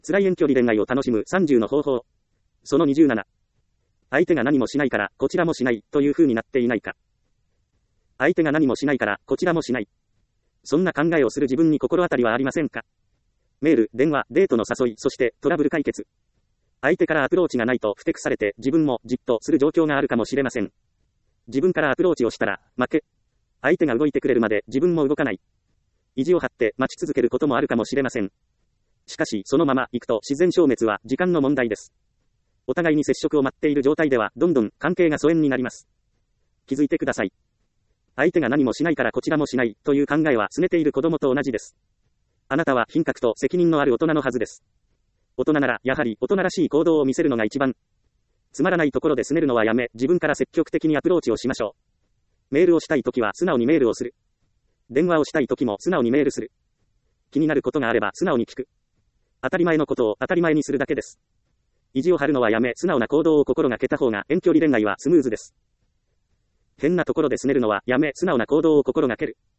辛い遠距離恋愛を楽しむ30の方法。その27。相手が何もしないから、こちらもしない、という風になっていないか。相手が何もしないから、こちらもしない。そんな考えをする自分に心当たりはありませんか？メール、電話、デートの誘い、そしてトラブル解決。相手からアプローチがないとふてくされて自分もじっとする状況があるかもしれません。自分からアプローチをしたら、負け。相手が動いてくれるまで自分も動かない。意地を張って待ち続けることもあるかもしれません。しかし、そのまま行くと自然消滅は時間の問題です。お互いに接触を待っている状態では、どんどん関係が疎遠になります。気づいてください。相手が何もしないからこちらもしない、という考えは拗ねている子供と同じです。あなたは品格と責任のある大人のはずです。大人なら、やはり大人らしい行動を見せるのが一番。つまらないところで拗ねるのはやめ、自分から積極的にアプローチをしましょう。メールをしたいときは素直にメールをする。電話をしたいときも素直にメールする。気になることがあれば素直に聞く。当たり前のことを当たり前にするだけです。意地を張るのはやめ、素直な行動を心がけた方が遠距離恋愛はスムーズです。変なところで拗ねるのはやめ、素直な行動を心がける。